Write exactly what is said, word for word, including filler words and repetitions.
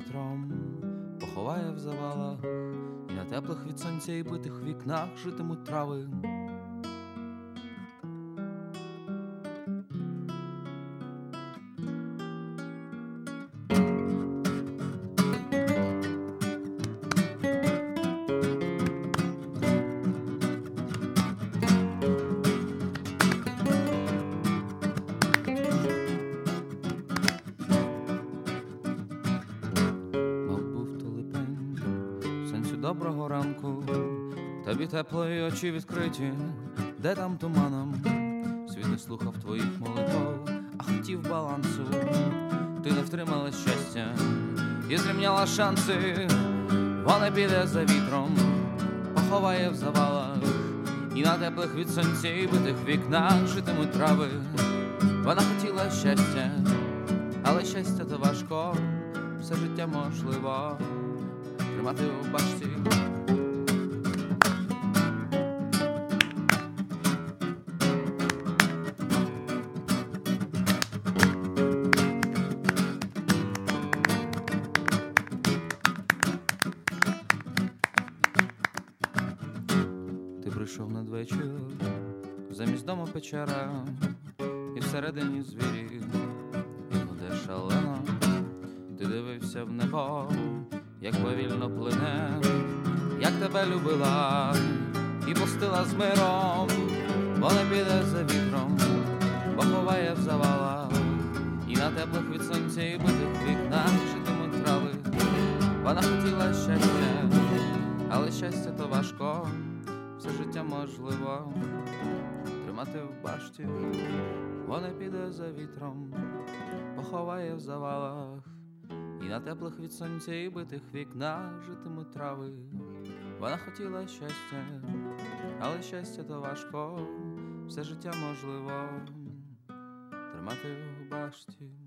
вітром поховає в завалах, і на теплих від сонця і битих вікнах житимуть трави. Доброго ранку, тобі теплої очі відкриті, де там туманом світ не слухав твоїх молитов, а хотів балансу. Ти не втримала щастя і зрівняла шанси. Вона піде за вітром, поховає в завалах, і на теплих від сонця і битих вікнах житимуть трави. Вона хотіла щастя, але щастя то важко, все життя можливо тримати у башті. Ти прийшов надвечір, замість дому печера, і всередині звірі, і гуде шалено. Ти дивився в небо, як повільно плине, як тебе любила і пустила з миром. Вона піде за вітром, поховає в завалах, і на теплих від сонця і битих вікнах житимуть трави. Вона хотіла щастя, але щастя то важко, все життя можливо тримати в башті. Вона піде за вітром, поховає в завалах, і на теплих від сонця і битих вікнах житимуть трави. Вона хотіла щастя, але щастя то важко, все життя можливо тримати в башті.